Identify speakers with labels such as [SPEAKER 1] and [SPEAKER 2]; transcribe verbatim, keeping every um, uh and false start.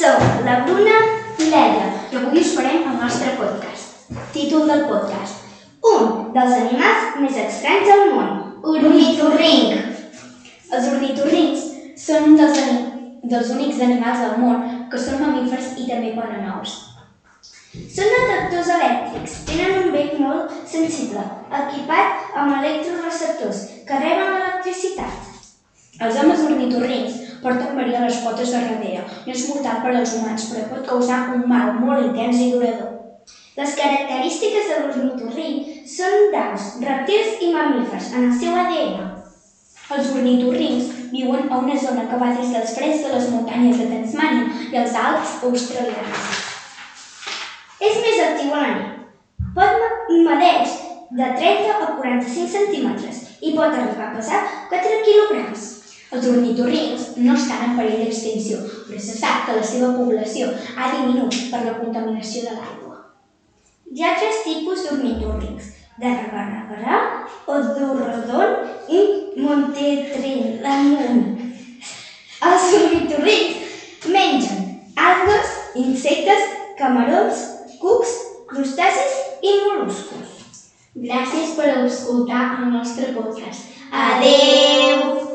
[SPEAKER 1] Som la Bruna i l'Edra i avui us farem el nostre podcast. Títol del podcast: un dels animals més estranys del món, ornitorrinc. Els ornitorrincs són un dels, dels únics animals del món que són mamífers i també ponen ous. Són detectors elèctrics, tenen un bec molt sensible, equipat amb electroreceptors que reben l'electricitat. Els homes ornitorrincs porten verí a les potes de darrere. No és mortal per als humans, però pot causar un mal molt intens i durador. Les característiques de l'ornitorrinc són d'aus, rèptils i mamífers en el seu A D N. Els ornitorrincs viuen a una zona que va des dels freds de les muntanyes de Tasmània i els Alps australians. És més actiu a la nit. Pot medeix de trenta a quaranta-cinc centímetres i pot arribar a pesar quatre quilograms. Els ornitorrincs no estan en perill d'extinció, però se sap que la seva població ha diminuït per la contaminació de l'aigua. Hi ha tres tipus d'ornitorrincs: de rabarrabarà, odorrodon i montetrelamun. Els ornitorrincs mengen algues, insectes, camarons, cucs, crustacis i mol·luscos. Gràcies per escoltar el nostre podcast. Adeu!